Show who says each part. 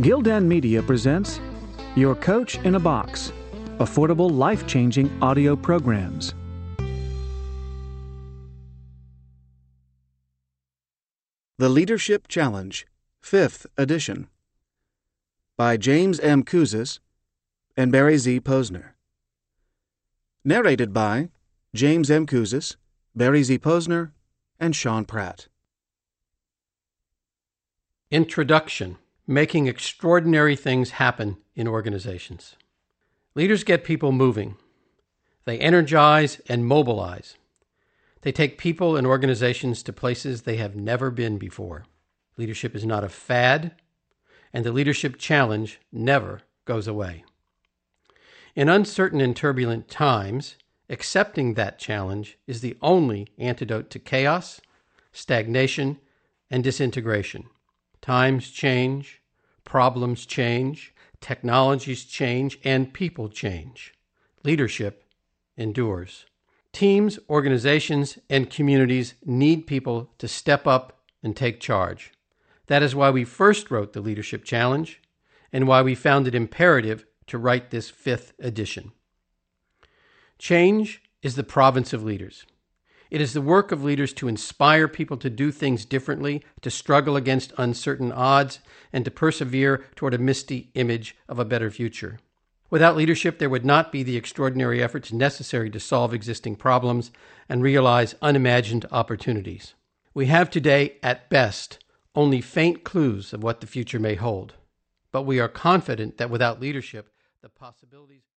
Speaker 1: Gildan Media presents Your Coach in a Box, affordable, life-changing audio programs.
Speaker 2: The Leadership Challenge, 5th edition, by James M. Kouzes and Barry Z. Posner. Narrated by James M. Kouzes, Barry Z. Posner, and Sean Pratt.
Speaker 3: Introduction: Making extraordinary things happen in organizations. Leaders get people moving. They energize and mobilize. They take people and organizations to places they have never been before. Leadership is not a fad, and the leadership challenge never goes away. In uncertain and turbulent times, accepting that challenge is the only antidote to chaos, stagnation, and disintegration. Times change, problems change, technologies change, and people change. Leadership endures. Teams, organizations, and communities need people to step up and take charge. That is why we first wrote the Leadership Challenge and why we found it imperative to write this 5th edition. Change is the province of leaders. It is the work of leaders to inspire people to do things differently, to struggle against uncertain odds, and to persevere toward a misty image of a better future. Without leadership, there would not be the extraordinary efforts necessary to solve existing problems and realize unimagined opportunities. We have today, at best, only faint clues of what the future may hold. But we are confident that without leadership, the possibilities